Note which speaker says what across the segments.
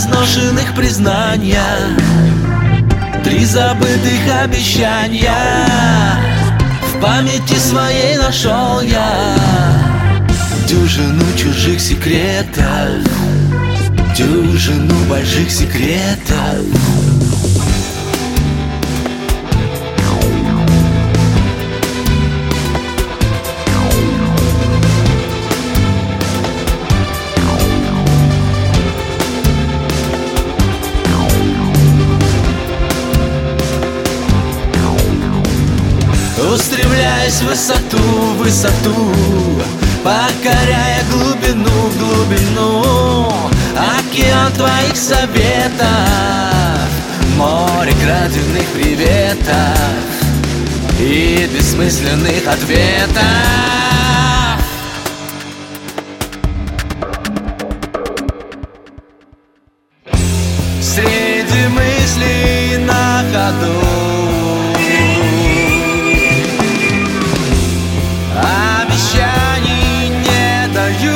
Speaker 1: неизношенных признания, 3 забытых обещания в памяти своей нашел я. Дюжину чужих секретов, дюжину больших секретов. Устремляясь в высоту, в высоту, покоряя глубину, в глубину, океан твоих советов, море краденных приветов и бессмысленных ответов. Среди мыслей на ходу обещаний не даю,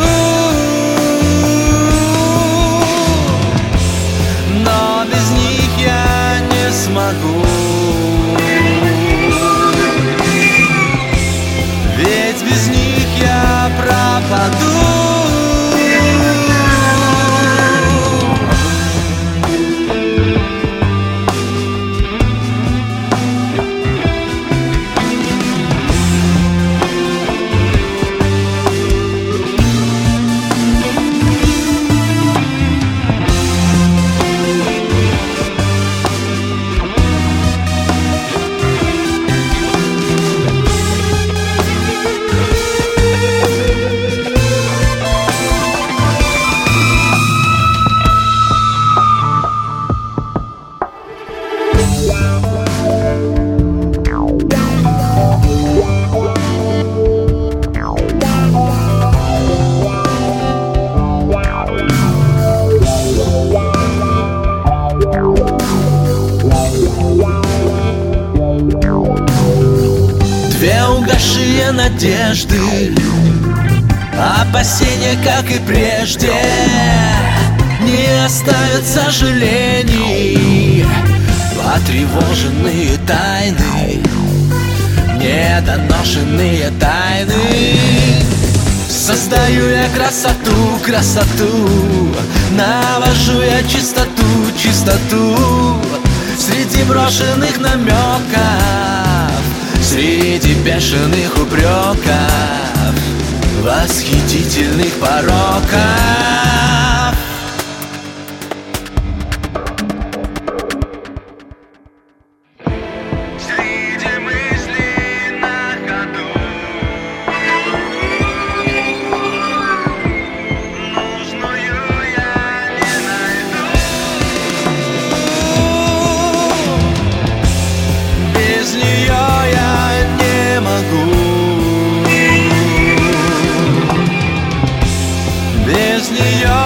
Speaker 1: но без них я не смогу. Ведь без них я пропаду. Две угасшие надежды, опасения, как и прежде, не оставят сожалений. Потревоженные тайны, недоношенные тайны. Создаю я красоту, красоту, навожу я чистоту, чистоту среди брошенных намеков, среди бешеных упреков, восхитительных пороков. Среди мыслей на ходу нужную я не найду. Без нее я не могу. Без нее